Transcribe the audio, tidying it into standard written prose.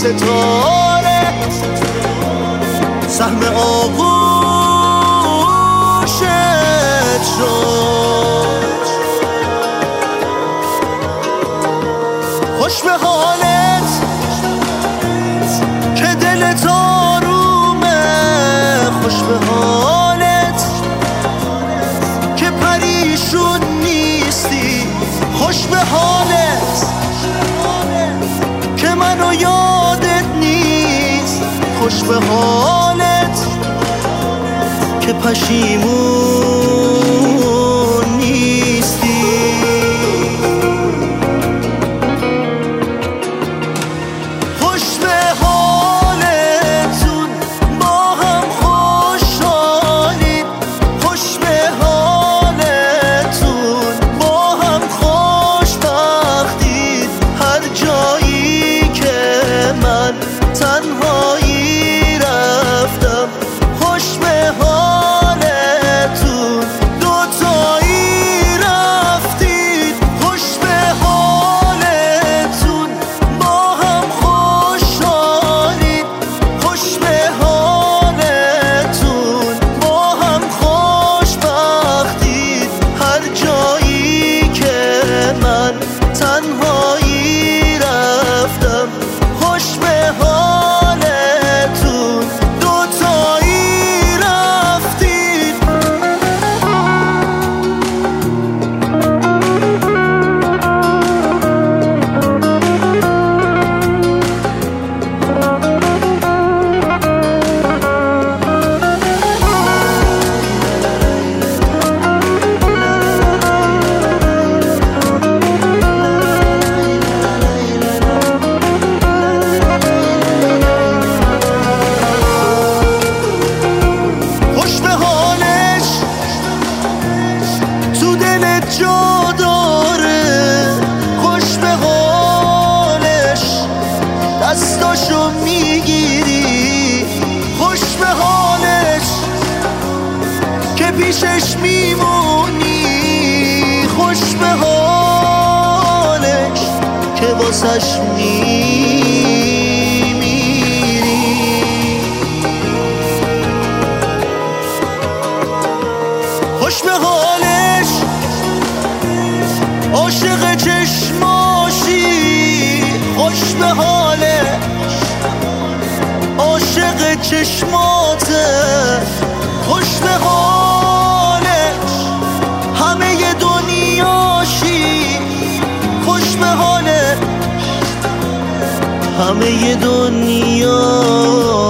ستاره سهم آغوشت شد. خوش به حالت که دلت آرومه، خوش به حالت که پریشون نیستی، خوش به حالت که منو یادت نیست، خوش به حالت که پشیمون نیستی. خوش به حالتون با هم خوشحالید، خوش به حالتون با هم خوشبختید. هر جایی که من تنهایی رفتم، خوش به حالتون دوتایی رفتید، خوش به حالتون با هم خوشحالید، خوش به حالتون با هم خوشبختید. هر جایی که من تنهایی رفتم، خوش به حالتون دوتایی رفتید. خوش به حالش تو دلت جا داره، خوش به حالش دستاشو میگیری، خوش به حالش که پیشش میمونی، خوش به حالش که واسش میمیری. خوش به حالش عاشق چشماشی، خوش به حالش عاشق چشماته، خوش به حالش همه دنیاشی، خوش به حالش همه دنیا